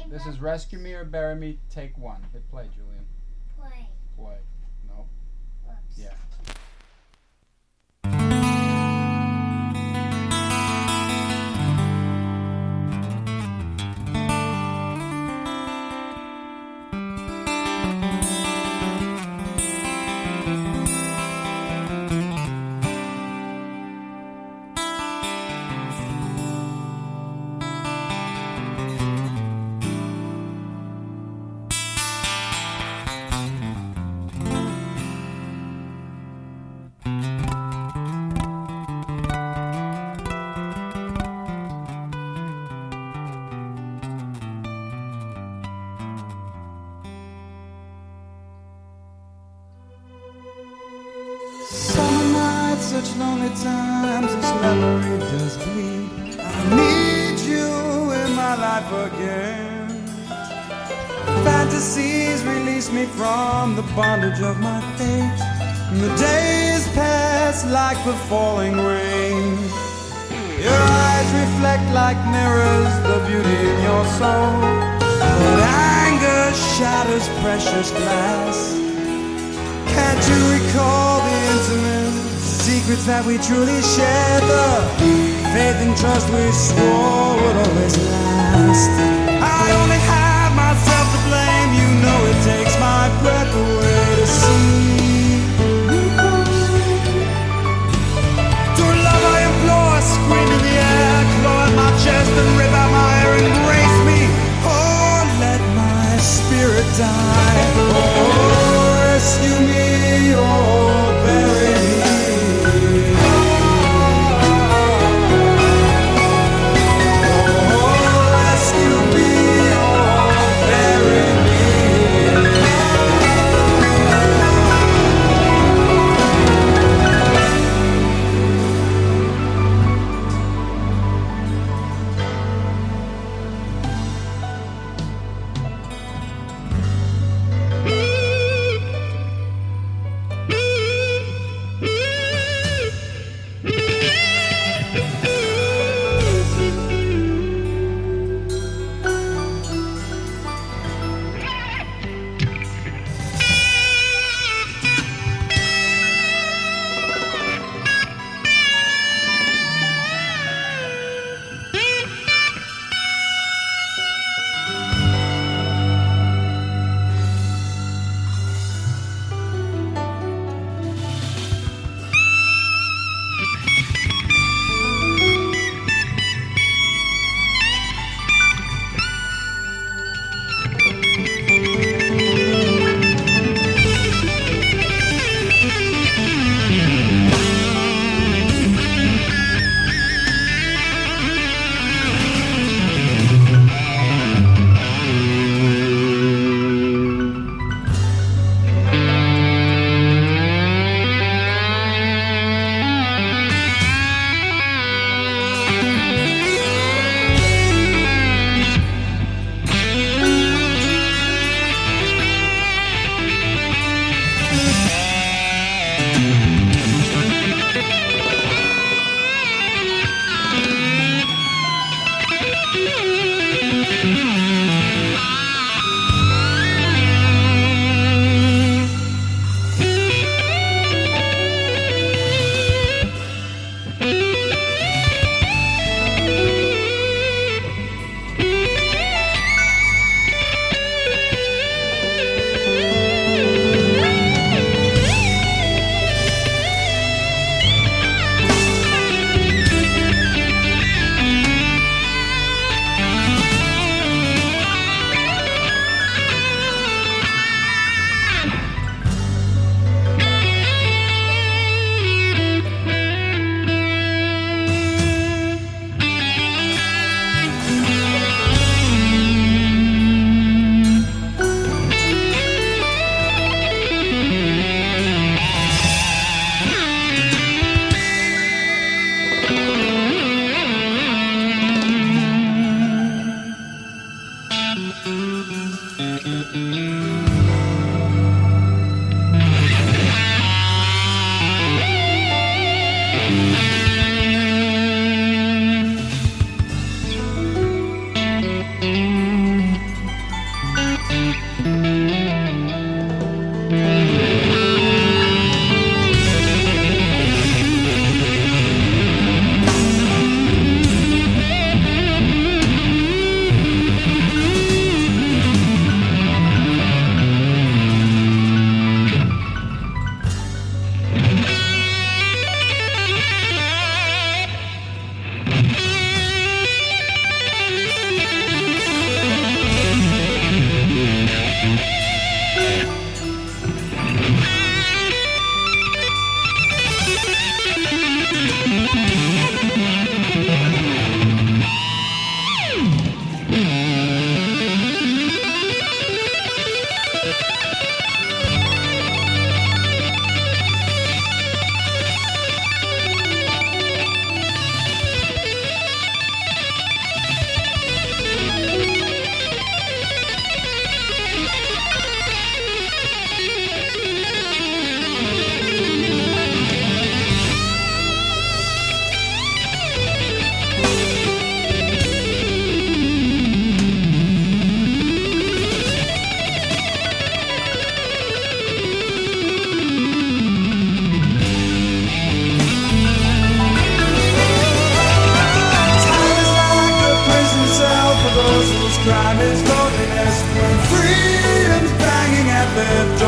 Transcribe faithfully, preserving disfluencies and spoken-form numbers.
This is Rescue Me or Bury Me, take one. Hit play, Julian. Play. Play. No. Whoops. Yeah. Some nights, such lonely times, this memory does bleed. I need you in my life again. Fantasies release me from the bondage of my fate. And the days pass like the falling rain. Your eyes reflect like mirrors the beauty in your soul. But anger shatters precious glass. Can't you recall the intimate secrets that we truly shared? The faith and trust we swore would always last. I only have myself to blame. You know it takes my breath away to see you go. To love I implore, scream in the air, claw at my chest and rip out my hair, embrace me. Oh, let my spirit die. Oh, rescue me or bury me. Oh, rescue me or bury me. crime is loneliness when freedom's banging at their